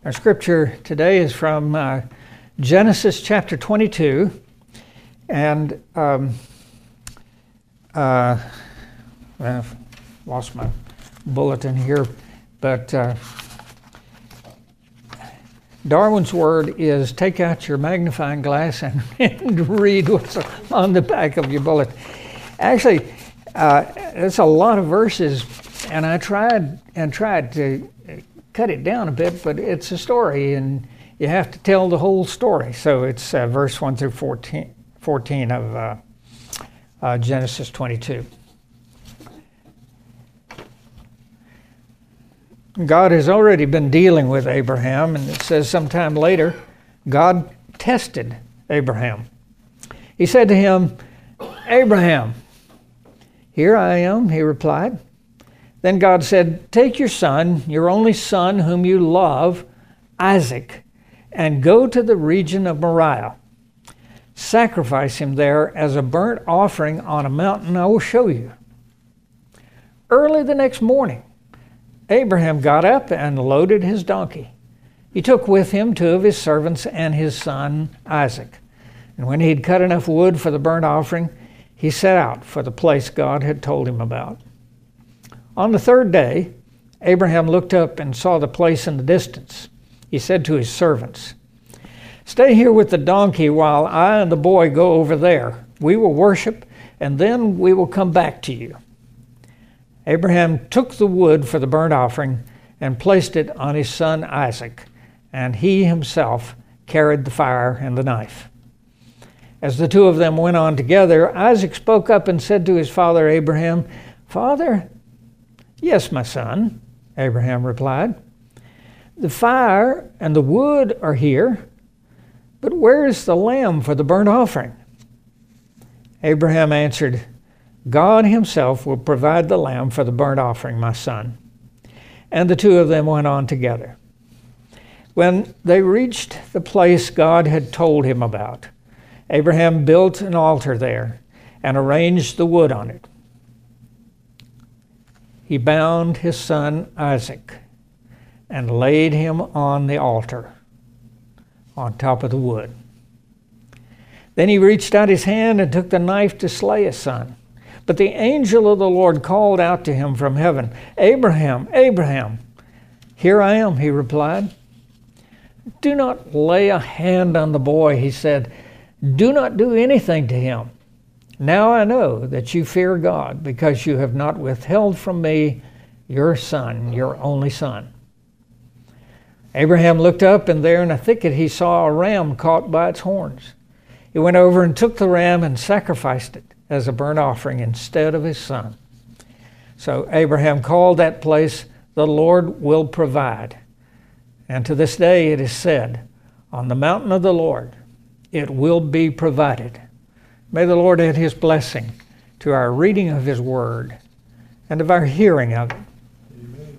Our scripture today is from Genesis chapter 22, and I've lost my bulletin here, but Darwin's word is take out your magnifying glass and read what's on the back of your bulletin. Actually, it's a lot of verses, and I tried to cut it down a bit, but it's a story, and you have to tell the whole story. So it's verse 1 through 14 of Genesis 22. God has already been dealing with Abraham, and it says sometime later, God tested Abraham. He said to him, "Abraham." "Here I am," he replied. Then God said, "Take your son, your only son whom you love, Isaac, and go to the region of Moriah. Sacrifice him there as a burnt offering on a mountain I will show you." Early the next morning, Abraham got up and loaded his donkey. He took with him 2 of his servants and his son Isaac. And when he had cut enough wood for the burnt offering, he set out for the place God had told him about. On the 3rd day, Abraham looked up and saw the place in the distance. He said to his servants, "Stay here with the donkey while I and the boy go over there. We will worship, and then we will come back to you." Abraham took the wood for the burnt offering and placed it on his son Isaac, and he himself carried the fire and the knife. As the 2 of them went on together, Isaac spoke up and said to his father Abraham, "Father?" "Yes, my son," Abraham replied. "The fire and the wood are here, but where is the lamb for the burnt offering?" Abraham answered, "God himself will provide the lamb for the burnt offering, my son." And the 2 of them went on together. When they reached the place God had told him about, Abraham built an altar there and arranged the wood on it. He bound his son Isaac and laid him on the altar on top of the wood. Then he reached out his hand and took the knife to slay his son. But the angel of the Lord called out to him from heaven, "Abraham, Abraham." "Here I am," he replied. "Do not lay a hand on the boy," he said. "Do not do anything to him. Now I know that you fear God, because you have not withheld from me your son, your only son." Abraham looked up, and there in a thicket he saw a ram caught by its horns. He went over and took the ram and sacrificed it as a burnt offering instead of his son. So Abraham called that place, "The Lord will provide." And to this day it is said, "On the mountain of the Lord it will be provided." May the Lord add his blessing to our reading of his word and of our hearing of it. Amen.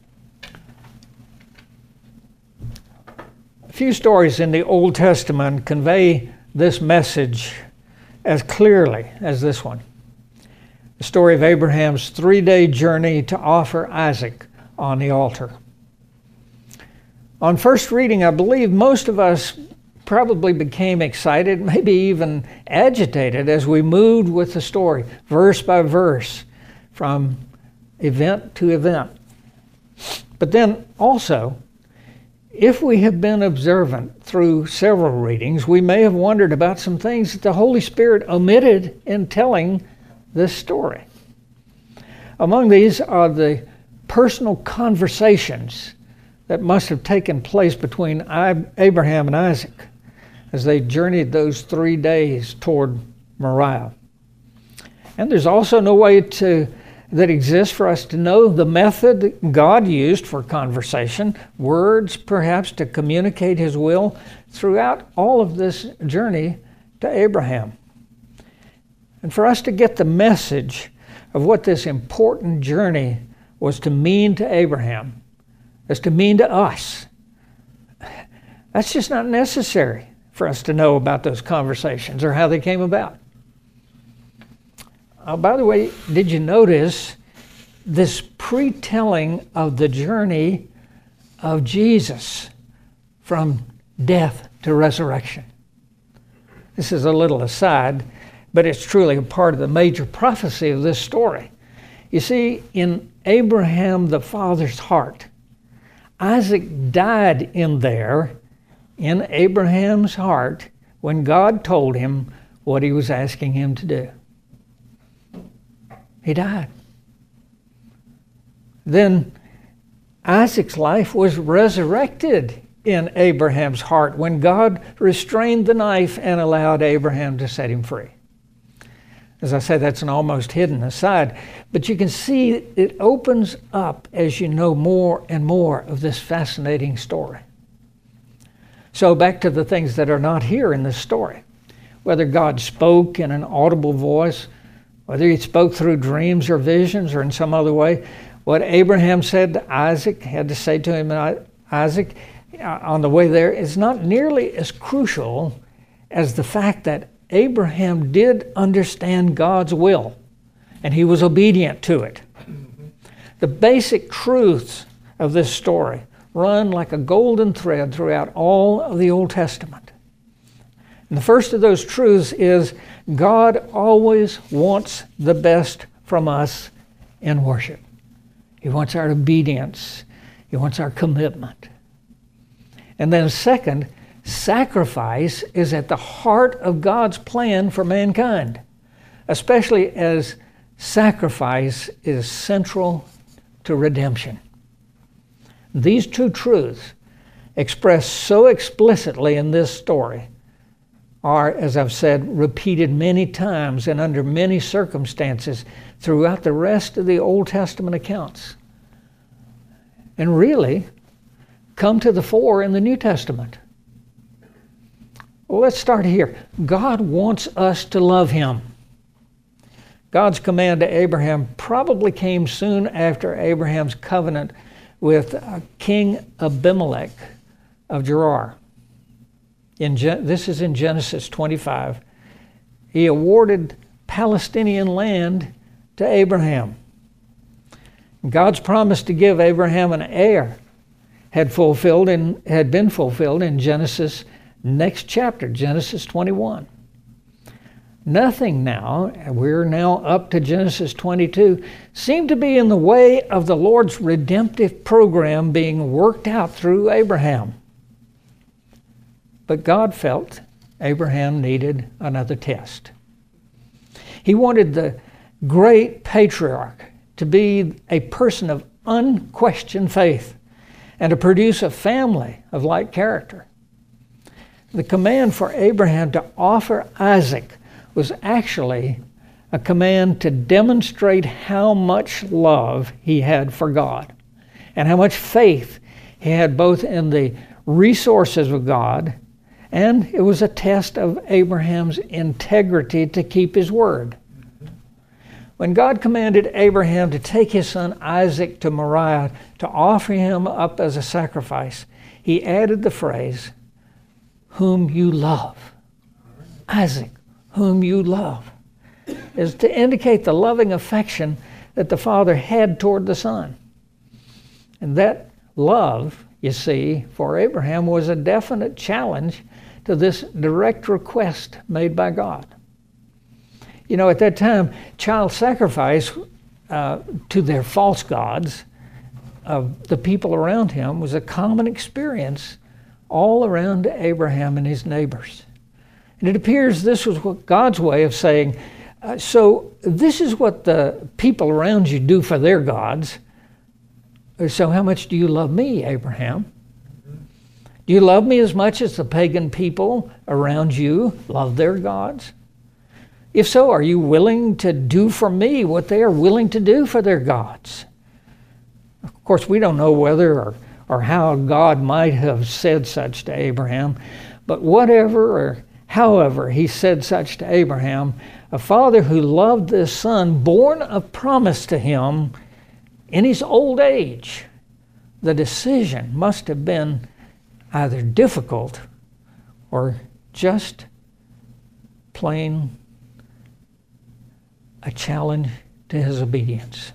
A few stories in the Old Testament convey this message as clearly as this one. The story of Abraham's 3-day journey to offer Isaac on the altar. On first reading, I believe most of us probably became excited, maybe even agitated as we moved with the story, verse by verse, from event to event. But then also, if we have been observant through several readings, we may have wondered about some things that the Holy Spirit omitted in telling this story. Among these are the personal conversations that must have taken place between Abraham and Isaac as they journeyed those 3 days toward Moriah. And there's also no way that exists for us to know the method God used for conversation, words perhaps to communicate his will throughout all of this journey to Abraham. And for us to get the message of what this important journey was to mean to Abraham, as to mean to us, that's just not necessary for us to know about those conversations or how they came about. By the way, did you notice this pre-telling of the journey of Jesus from death to resurrection. This is a little aside, but it's truly a part of the major prophecy of this story. You see, in Abraham the father's heart, Isaac died in Abraham's heart when God told him what he was asking him to do. He died. Then Isaac's life was resurrected in Abraham's heart when God restrained the knife and allowed Abraham to set him free. As I said, that's an almost hidden aside, but you can see it opens up as you know more and more of this fascinating story. So back to the things that are not here in this story. Whether God spoke in an audible voice, whether he spoke through dreams or visions or in some other way, what Abraham said to Isaac, had to say to him, Isaac, on the way there, is not nearly as crucial as the fact that Abraham did understand God's will, and he was obedient to it. The basic truths of this story run like a golden thread throughout all of the Old Testament. And the first of those truths is God always wants the best from us in worship. He wants our obedience. He wants our commitment. And then second, sacrifice is at the heart of God's plan for mankind, especially as sacrifice is central to redemption. These two truths, expressed so explicitly in this story, are, as I've said, repeated many times and under many circumstances throughout the rest of the Old Testament accounts, and really come to the fore in the New Testament. Well, let's start here. God wants us to love him. God's command to Abraham probably came soon after Abraham's covenant with King Abimelech of Gerar. This is in Genesis 25. He awarded Palestinian land to Abraham. God's promise to give Abraham an heir had been fulfilled in Genesis next chapter, Genesis 21. Nothing now, we're now up to Genesis 22, seemed to be in the way of the Lord's redemptive program being worked out through Abraham. But God felt Abraham needed another test. He wanted the great patriarch to be a person of unquestioned faith and to produce a family of like character. The command for Abraham to offer Isaac was actually a command to demonstrate how much love he had for God and how much faith he had both in the resources of God, and it was a test of Abraham's integrity to keep his word. When God commanded Abraham to take his son Isaac to Moriah to offer him up as a sacrifice, he added the phrase, "whom you love." Isaac, whom you love, is to indicate the loving affection that the Father had toward the Son. And that love, you see, for Abraham was a definite challenge to this direct request made by God. You know, at that time, child sacrifice to their false gods of the people around him was a common experience all around Abraham and his neighbors. And it appears this was what God's way of saying, so this is what the people around you do for their gods. So how much do you love me, Abraham? Do you love me as much as the pagan people around you love their gods? If so, are you willing to do for me what they are willing to do for their gods? Of course, we don't know whether or how God might have said such to Abraham, but whatever or however he said such to Abraham, a father who loved this son, born of promise to him in his old age, the decision must have been either difficult or just plain a challenge to his obedience.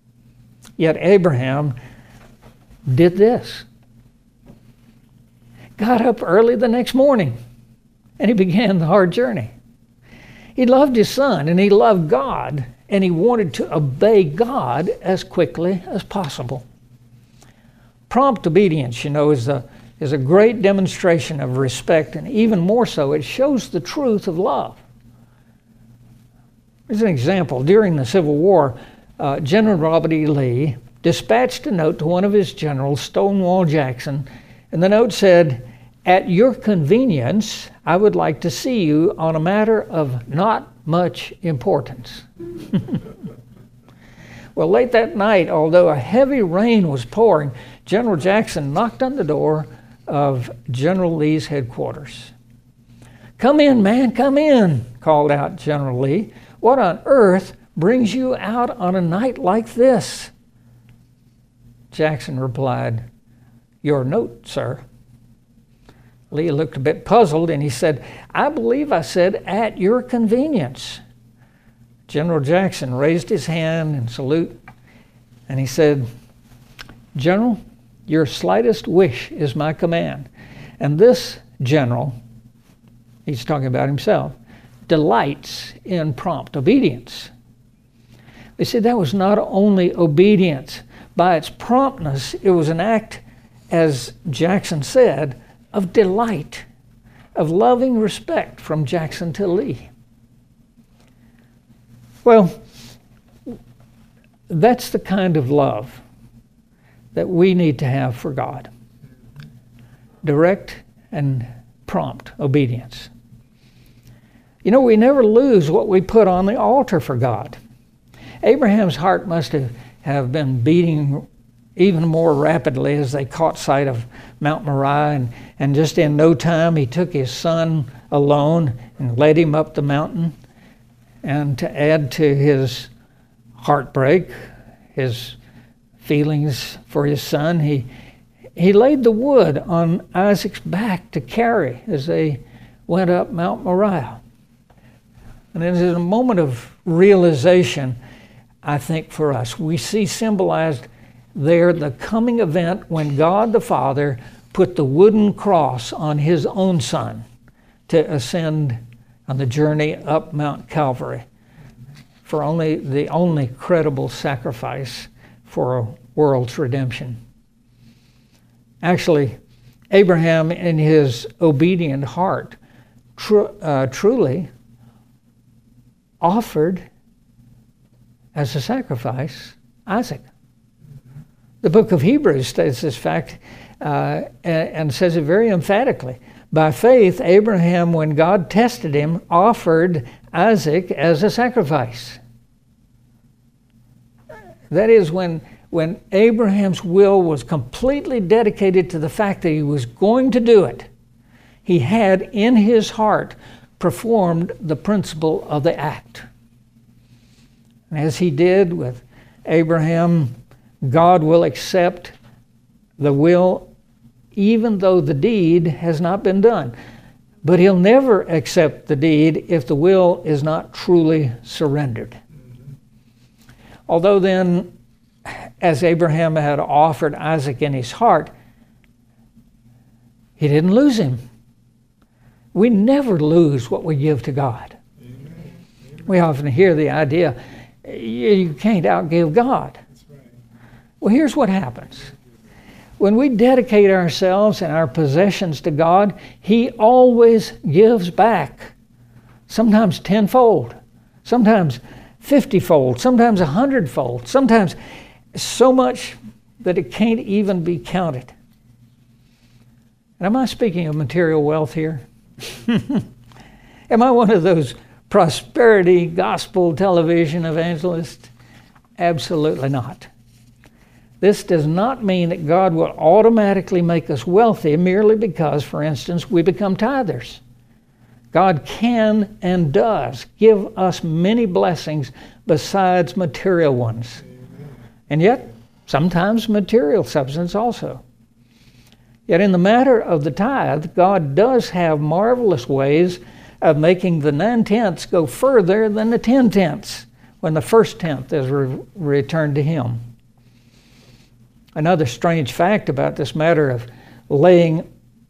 Yet Abraham did this. got up early the next morning and he began the hard journey. He loved his son and he loved God, and he wanted to obey God as quickly as possible. Prompt obedience, is a great demonstration of respect, and even more so, it shows the truth of love. As an example, during the Civil War, General Robert E. Lee dispatched a note to one of his generals, Stonewall Jackson, and the note said, "At your convenience, I would like to see you on a matter of not much importance." Well, late that night, although a heavy rain was pouring, General Jackson knocked on the door of General Lee's headquarters. "Come in, man, come in," called out General Lee. "What on earth brings you out on a night like this?" Jackson replied, "Your note, sir." Lee looked a bit puzzled and he said, "I believe I said at your convenience." General Jackson raised his hand in salute and he said, "General, your slightest wish is my command." And this general, he's talking about himself, delights in prompt obedience. You see, that was not only obedience. By its promptness, it was an act, as Jackson said, of delight, of loving respect from Jackson to Lee. Well, that's the kind of love that we need to have for God. Direct and prompt obedience. We never lose what we put on the altar for God. Abraham's heart must have been beating even more rapidly as they caught sight of Mount Moriah, and just in no time he took his son alone and led him up the mountain. And to add to his heartbreak, his feelings for his son, he laid the wood on Isaac's back to carry as they went up Mount Moriah. And it is a moment of realization, I think, for us. We see symbolized there the coming event when God the Father put the wooden cross on his own son to ascend on the journey up Mount Calvary for the only credible sacrifice for a world's redemption. Actually, Abraham, in his obedient heart, truly offered as a sacrifice Isaac. The book of Hebrews states this fact and says it very emphatically. By faith, Abraham, when God tested him, offered Isaac as a sacrifice. That is, when Abraham's will was completely dedicated to the fact that he was going to do it, he had in his heart performed the principle of the act. And as he did with Abraham, God will accept the will even though the deed has not been done. But he'll never accept the deed if the will is not truly surrendered. Although then, as Abraham had offered Isaac in his heart, he didn't lose him. We never lose what we give to God. Amen. We often hear the idea, you can't outgive God. That's right. Well, here's what happens. When we dedicate ourselves and our possessions to God, He always gives back. Sometimes tenfold, sometimes 50-fold, sometimes 100-fold, sometimes so much that it can't even be counted. And am I speaking of material wealth here? Am I one of those prosperity gospel television evangelists? Absolutely not. This does not mean that God will automatically make us wealthy merely because, for instance, we become tithers. God can and does give us many blessings besides material ones. And yet, sometimes material substance also. Yet in the matter of the tithe, God does have marvelous ways of making the 9/10 go further than the 10/10 when the first tenth is returned to Him. Another strange fact about this matter of laying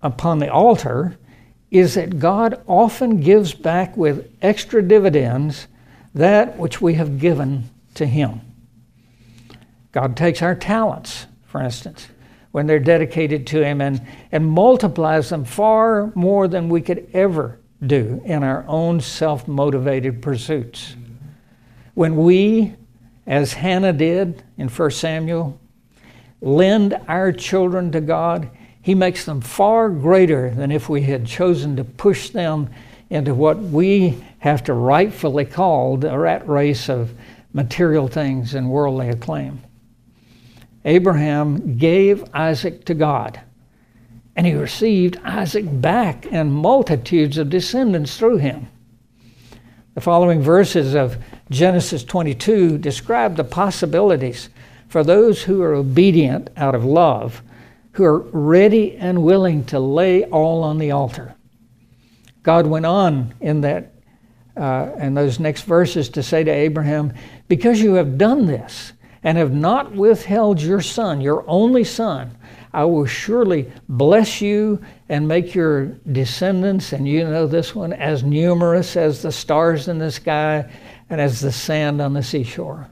upon the altar is that God often gives back with extra dividends that which we have given to Him. God takes our talents, for instance, when they're dedicated to Him, and multiplies them far more than we could ever do in our own self-motivated pursuits. When we, as Hannah did in 1 Samuel, lend our children to God, He makes them far greater than if we had chosen to push them into what we have to rightfully call the rat race of material things and worldly acclaim. Abraham gave Isaac to God, and he received Isaac back and multitudes of descendants through him. The following verses of Genesis 22 describe the possibilities for those who are obedient out of love, who are ready and willing to lay all on the altar. God went on in those next verses to say to Abraham, "Because you have done this and have not withheld your son, your only son, I will surely bless you and make your descendants," and you know this one, "as numerous as the stars in the sky and as the sand on the seashore."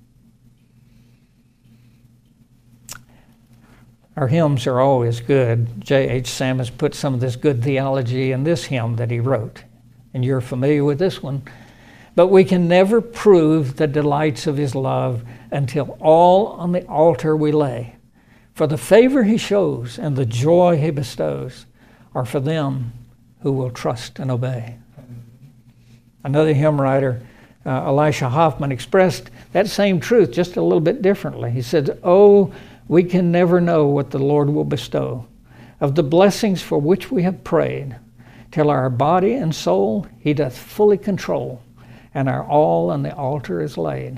Our hymns are always good. J.H. Sammis put some of this good theology in this hymn that he wrote, and you're familiar with this one. But we can never prove the delights of His love until all on the altar we lay. For the favor He shows and the joy He bestows are for them who will trust and obey. Another hymn writer, Elisha Hoffman, expressed that same truth just a little bit differently. He said, "Oh, we can never know what the Lord will bestow of the blessings for which we have prayed, till our body and soul He doth fully control, and our all on the altar is laid."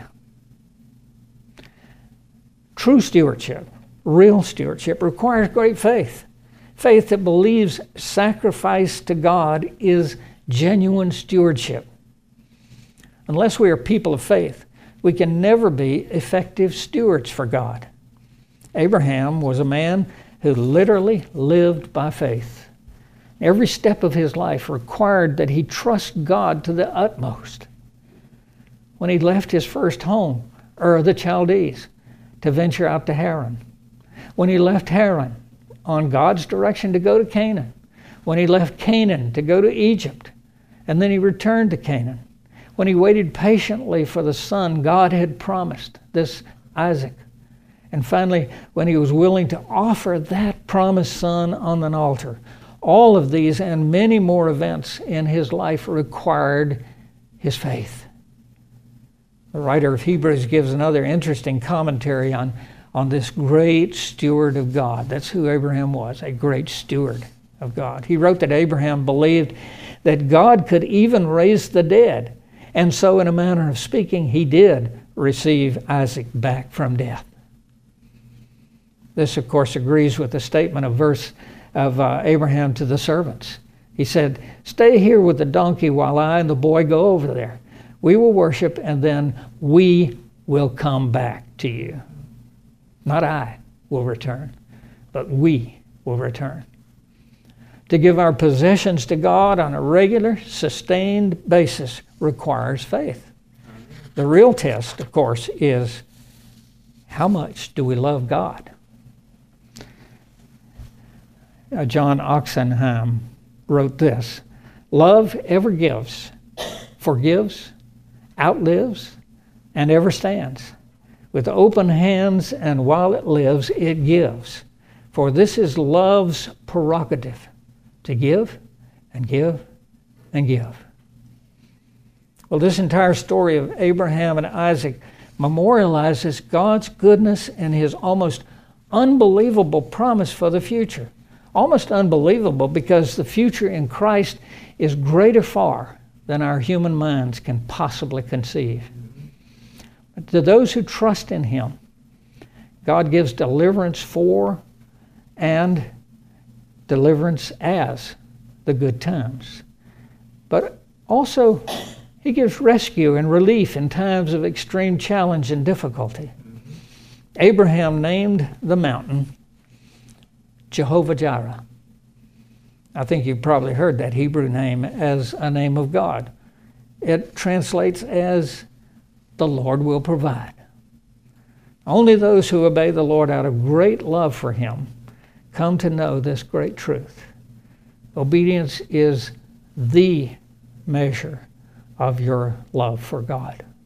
True stewardship, real stewardship, requires great faith. Faith that believes sacrifice to God is genuine stewardship. Unless we are people of faith, we can never be effective stewards for God. Abraham was a man who literally lived by faith. Every step of his life required that he trust God to the utmost. When he left his first home, Ur of the Chaldees, to venture out to Haran. When he left Haran on God's direction to go to Canaan. When he left Canaan to go to Egypt. And then he returned to Canaan. When he waited patiently for the son God had promised, this Isaac. And finally, when he was willing to offer that promised son on an altar. All of these and many more events in his life required his faith. The writer of Hebrews gives another interesting commentary on this great steward of God. That's who Abraham was, a great steward of God. He wrote that Abraham believed that God could even raise the dead. And so, in a manner of speaking, he did receive Isaac back from death. This, of course, agrees with the statement of Abraham to the servants. He said, "Stay here with the donkey while I and the boy go over there. We will worship, and then we will come back to you." Not I will return, but we will return. To give our possessions to God on a regular, sustained basis requires faith. The real test, of course, is how much do we love God? John Oxenham wrote this: "Love ever gives, forgives, outlives, and ever stands. With open hands, and while it lives, it gives. For this is love's prerogative, to give and give and give." Well, this entire story of Abraham and Isaac memorializes God's goodness and His almost unbelievable promise for the future. Almost unbelievable because the future in Christ is greater far than our human minds can possibly conceive. But to those who trust in Him, God gives deliverance for and deliverance as the good times. But also, He gives rescue and relief in times of extreme challenge and difficulty. Abraham named the mountain Jehovah Jireh. I think you've probably heard that Hebrew name as a name of God. It translates as the Lord will provide. Only those who obey the Lord out of great love for Him come to know this great truth. Obedience is the measure of your love for God.